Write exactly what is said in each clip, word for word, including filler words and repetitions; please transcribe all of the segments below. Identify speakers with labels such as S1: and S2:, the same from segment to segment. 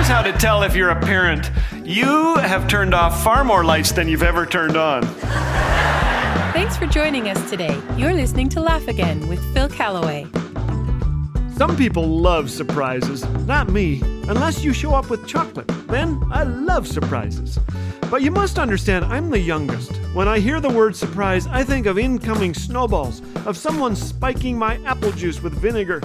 S1: Here's how to tell if you're a parent. You have turned off far more lights than you've ever turned on.
S2: Thanks for joining us today. You're listening to Laugh Again with Phil Callaway.
S3: Some people love surprises. Not me, unless you show up with chocolate. Then I love surprises. But you must understand, I'm the youngest. When I hear the word surprise, I think of incoming snowballs, of someone spiking my apple juice with vinegar.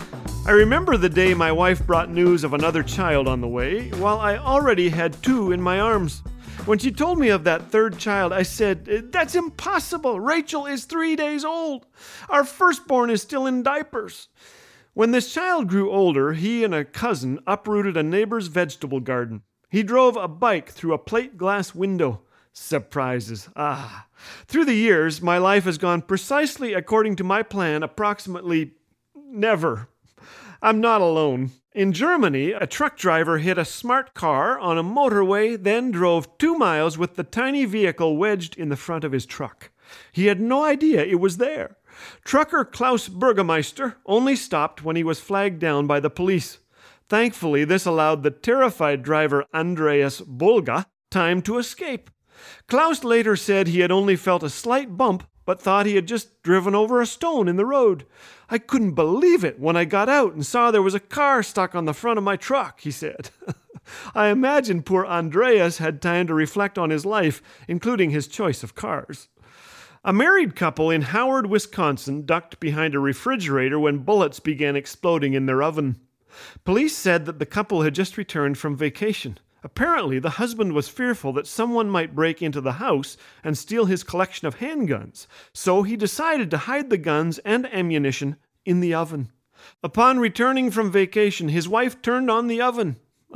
S3: I remember the day my wife brought news of another child on the way, while I already had two in my arms. When she told me of that third child, I said, "That's impossible. Rachel is three days old. Our firstborn is still in diapers." When this child grew older, he and a cousin uprooted a neighbor's vegetable garden. He drove a bike through a plate glass window. Surprises. Ah. Through the years, my life has gone precisely according to my plan, approximately never. I'm not alone. In Germany, a truck driver hit a smart car on a motorway, then drove two miles with the tiny vehicle wedged in the front of his truck. He had no idea it was there. Trucker Klaus Burgermeister only stopped when he was flagged down by the police. Thankfully, this allowed the terrified driver Andreas Bolga time to escape. Klaus later said he had only felt a slight bump, but thought he had just driven over a stone in the road. "I couldn't believe it when I got out and saw there was a car stuck on the front of my truck," he said. I imagine poor Andreas had time to reflect on his life, including his choice of cars. A married couple in Howard, Wisconsin ducked behind a refrigerator when bullets began exploding in their oven. Police said that the couple had just returned from vacation. Apparently, the husband was fearful that someone might break into the house and steal his collection of handguns, so he decided to hide the guns and ammunition in the oven. Upon returning from vacation, his wife turned on the oven.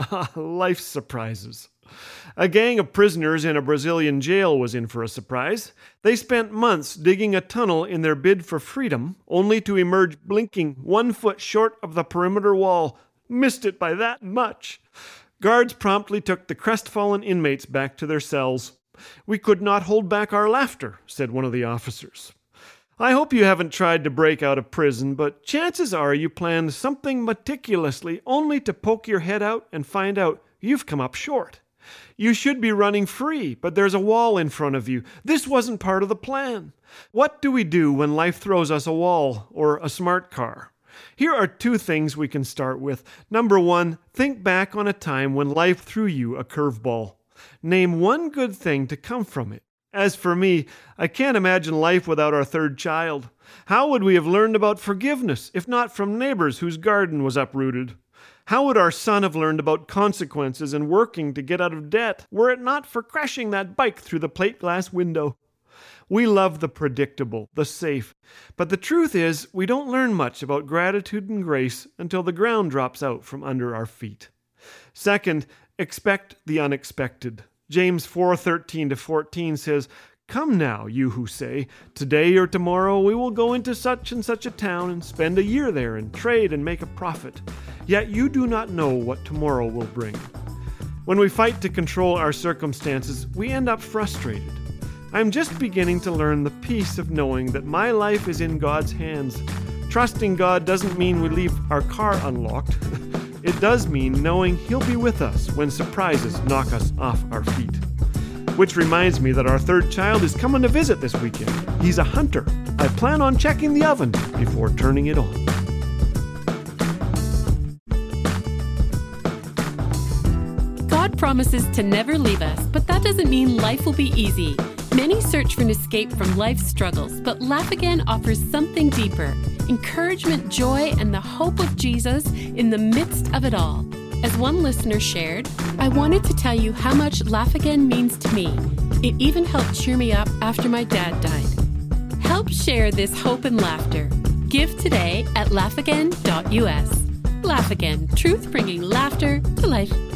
S3: Life surprises. A gang of prisoners in a Brazilian jail was in for a surprise. They spent months digging a tunnel in their bid for freedom, only to emerge blinking one foot short of the perimeter wall. Missed it by that much. Guards promptly took the crestfallen inmates back to their cells. "We could not hold back our laughter," said one of the officers. I hope you haven't tried to break out of prison, but chances are you planned something meticulously only to poke your head out and find out you've come up short. You should be running free, but there's a wall in front of you. This wasn't part of the plan. What do we do when life throws us a wall or a smart car? Here are two things we can start with. Number one, think back on a time when life threw you a curveball. Name one good thing to come from it. As for me, I can't imagine life without our third child. How would we have learned about forgiveness if not from neighbors whose garden was uprooted? How would our son have learned about consequences and working to get out of debt were it not for crashing that bike through the plate glass window? We love the predictable, the safe, but the truth is we don't learn much about gratitude and grace until the ground drops out from under our feet. Second, expect the unexpected. James four thirteen to fourteen says, "Come now, you who say, today or tomorrow we will go into such and such a town and spend a year there and trade and make a profit. Yet you do not know what tomorrow will bring." When we fight to control our circumstances, we end up frustrated. I'm just beginning to learn the peace of knowing that my life is in God's hands. Trusting God doesn't mean we leave our car unlocked. It does mean knowing He'll be with us when surprises knock us off our feet. Which reminds me that our third child is coming to visit this weekend. He's a hunter. I plan on checking the oven before turning it on.
S2: God promises to never leave us, but that doesn't mean life will be easy. Many search for an escape from life's struggles, but Laugh Again offers something deeper: encouragement, joy, and the hope of Jesus in the midst of it all. As one listener shared, "I wanted to tell you how much Laugh Again means to me. It even helped cheer me up after my dad died." Help share this hope and laughter. Give today at laugh again dot u s. Laugh Again, truth bringing laughter to life.